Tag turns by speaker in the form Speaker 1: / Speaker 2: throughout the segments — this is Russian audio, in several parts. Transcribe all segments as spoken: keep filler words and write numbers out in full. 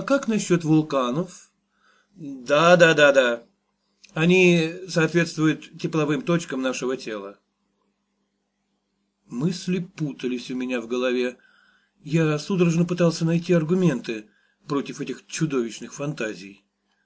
Speaker 1: как насчет вулканов? Да, да, да, да. Они соответствуют тепловым точкам нашего тела. Мысли путались у меня в голове. Я судорожно пытался найти аргументы против этих чудовищных фантазий.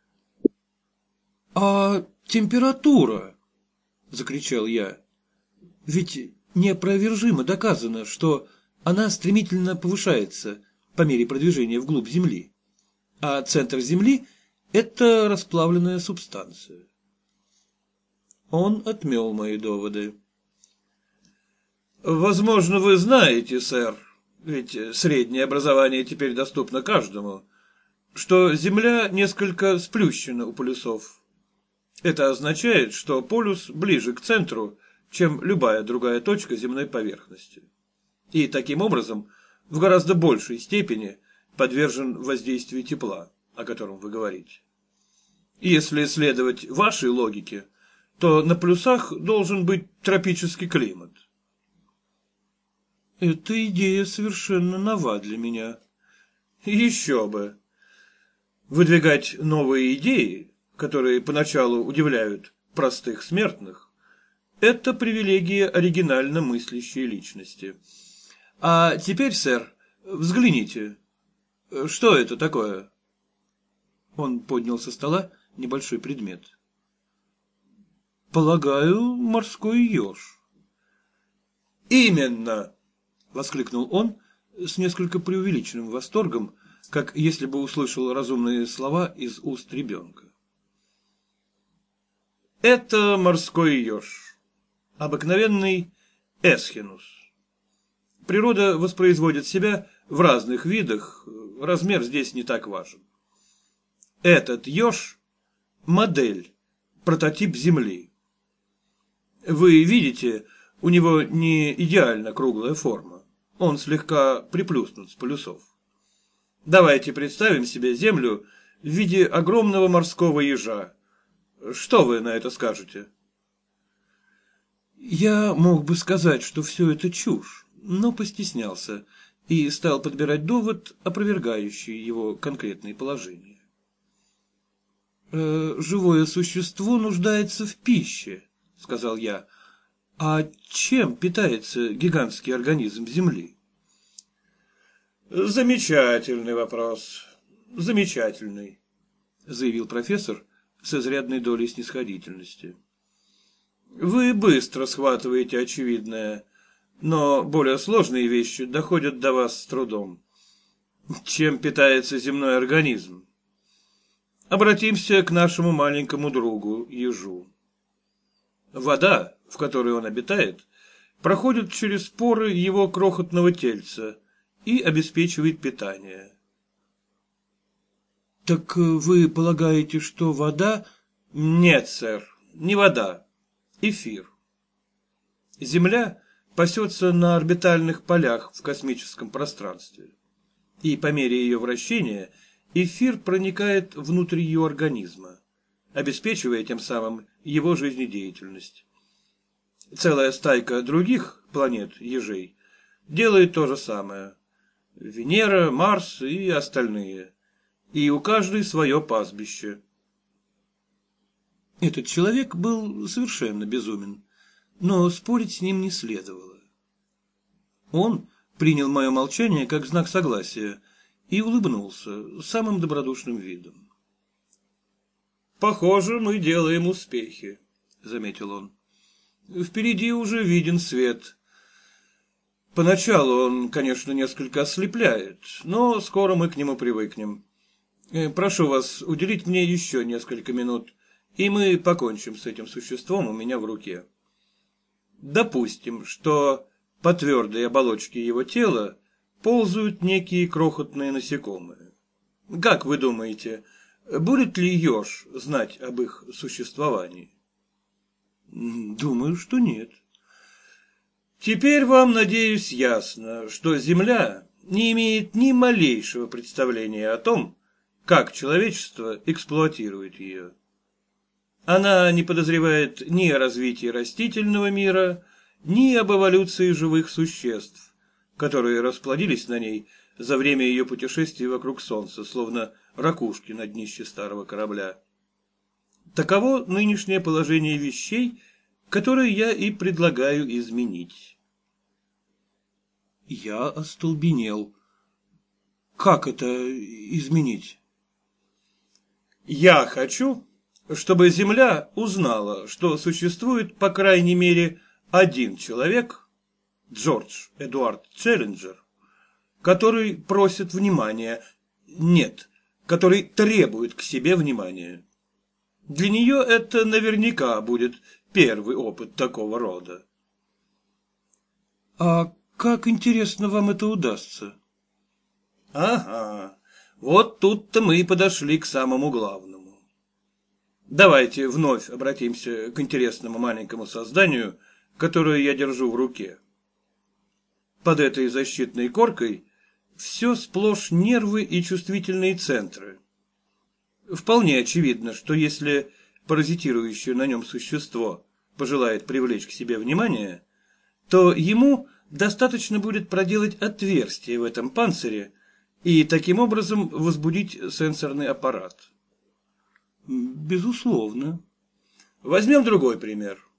Speaker 1: «А температура?» — закричал я. «Ведь неопровержимо доказано, что она стремительно повышается по мере продвижения вглубь Земли, а центр Земли — это расплавленная субстанция». Он отмел мои доводы. «Возможно, вы знаете, сэр, ведь среднее образование теперь доступно каждому, что Земля несколько сплющена у полюсов. Это означает, что полюс ближе к центру, чем любая другая точка земной поверхности. И таким образом в гораздо большей степени подвержен воздействию тепла, о котором вы говорите. Если следовать вашей логике, то на полюсах должен быть тропический климат. Эта идея совершенно нова для меня. Еще бы. Выдвигать новые идеи, которые поначалу удивляют простых смертных, это привилегия оригинально мыслящей личности. А теперь, сэр, взгляните. Что это такое? Он поднял со стола небольшой предмет. Полагаю, морской еж. Именно! — воскликнул он с несколько преувеличенным восторгом, как если бы услышал разумные слова из уст ребенка. Это морской еж. Обыкновенный эсхинус. Природа воспроизводит себя в разных видах, размер здесь не так важен. Этот еж – модель, прототип Земли. Вы видите, у него не идеально круглая форма, он слегка приплюснут с полюсов. Давайте представим себе Землю в виде огромного морского ежа. Что вы на это скажете? Я мог бы сказать, что все это чушь, но постеснялся и стал подбирать довод, опровергающий его конкретные положения. «Э, «Живое существо нуждается в пище», — сказал я. «А чем питается гигантский организм Земли?» «Замечательный вопрос. Замечательный», — заявил профессор с изрядной долей снисходительности. «Вы быстро схватываете очевидное, но более сложные вещи доходят до вас с трудом. Чем питается земной организм? Обратимся к нашему маленькому другу, ежу. Вода, в которой он обитает, проходит через поры его крохотного тельца и обеспечивает питание. Так вы полагаете, что вода... Нет, сэр, не вода, эфир. Земля пасется на орбитальных полях в космическом пространстве, и по мере ее вращения эфир проникает внутрь ее организма, обеспечивая тем самым его жизнедеятельность. Целая стайка других планет-ежей делает то же самое. Венера, Марс и остальные. И у каждой свое пастбище. Этот человек был совершенно безумен, но спорить с ним не следовало. Он принял мое молчание как знак согласия и улыбнулся самым добродушным видом. «Похоже, мы делаем успехи», — заметил он. «Впереди уже виден свет. Поначалу он, конечно, несколько ослепляет, но скоро мы к нему привыкнем. Прошу вас уделить мне еще несколько минут, и мы покончим с этим существом у меня в руке. Допустим, что по твердой оболочке его тела ползают некие крохотные насекомые. Как вы думаете, будет ли еж знать об их существовании? Думаю, что нет. Теперь вам, надеюсь, ясно, что Земля не имеет ни малейшего представления о том, как человечество эксплуатирует ее. Она не подозревает ни о развитии растительного мира, ни об эволюции живых существ, которые расплодились на ней за время ее путешествий вокруг Солнца, словно ракушки на днище старого корабля. Таково нынешнее положение вещей, которое я и предлагаю изменить. Я остолбенел. Как это изменить? Я хочу, чтобы Земля узнала, что существует по крайней мере один человек, Джордж Эдуард Челленджер, который просит внимания, нет, который требует к себе внимания. Для нее это наверняка будет первый опыт такого рода. А как, интересно, вам это удастся? Ага, вот тут-то мы и подошли к самому главному. Давайте вновь обратимся к интересному маленькому созданию, которое я держу в руке. Под этой защитной коркой все сплошь нервы и чувствительные центры. Вполне очевидно, что если паразитирующее на нем существо пожелает привлечь к себе внимание, то ему достаточно будет проделать отверстие в этом панцире и таким образом возбудить сенсорный аппарат. Безусловно. Возьмем другой пример.